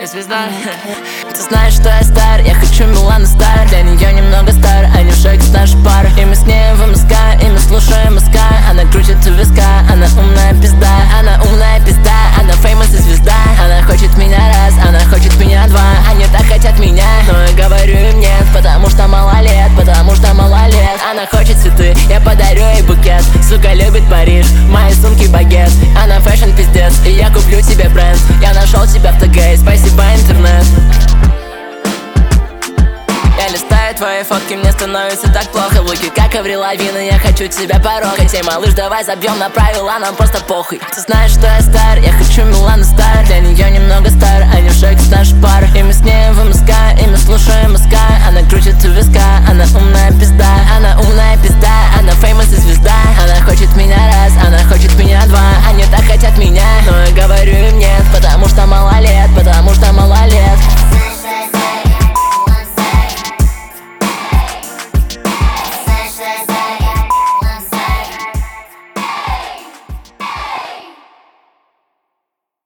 Я звезда. Ты знаешь, что я стар, я хочу Милану стар. Для нее немного стар, а не в шаг с нашей пары. И мы с ней в МСК, и мы слушаем МСК. Она крутит у виска, она умная пизда. Она умная пизда, она феймос и звезда. Она хочет меня раз, она хочет меня два. Они так хотят меня, но я говорю им нет, потому что мало лет, потому что мало лет. Она хочет цветы, я подарю ей букет. Сука любит Париж, в моей сумке багет. Она фэшн пиздец, и я куплю тебе бренд. Я нашел тебя в ТГ, спасибо интернет. Я листаю твои фотки, мне становится так плохо. В луке как Аврил Лавина, я хочу тебя порокать. Эй, малыш, давай забьем на правила, нам просто похуй. Ты знаешь, что я стар, я хочу Милану стар. Для нее немного стар, а не в шаг с нашей пары. И мы с ней в МСК, и мы слушаем МСК. Она крутит у виска, она умная пизда. Она умная пизда.